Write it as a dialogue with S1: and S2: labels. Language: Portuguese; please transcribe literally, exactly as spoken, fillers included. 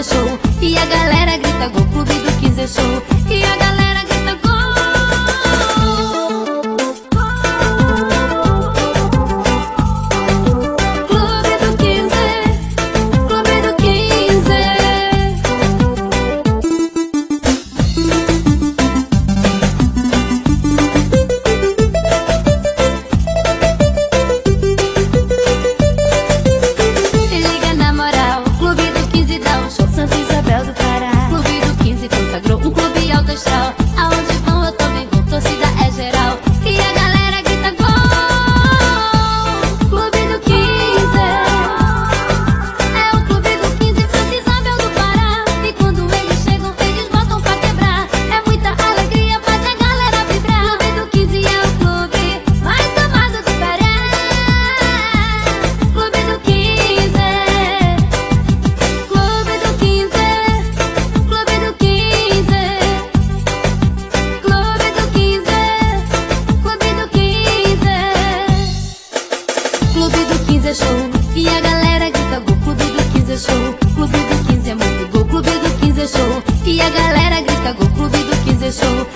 S1: show. E a galera grita gol, Clube do quinze é show. E a galera grita gol. Clube do quinze, Clube do quinze. Se liga na moral, Clube do quinze dá um show. Santa Isabel do Pará, Clube do quinze consagrou um clube alto astral. Aonde vão eu também vou, torcida é geral. E a galera grita gol. Clube do quinze é o Clube do quinze, Santa Isabel do Pará. E quando eles chegam, eles botam pra quebrar. É muita alegria, faz a galera vibrar. Clube do quinze é o clube mais amado do Pará. Clube do quinze, Clube do quinze, Clube do quinze, Clube do quinze, Clube do quinze. Clube do quinze é show. E a galera grita gol, Clube do quinze é show. Clube do quinze é muito gol, Clube do quinze é show. E a galera grita gol, Clube do quinze é show.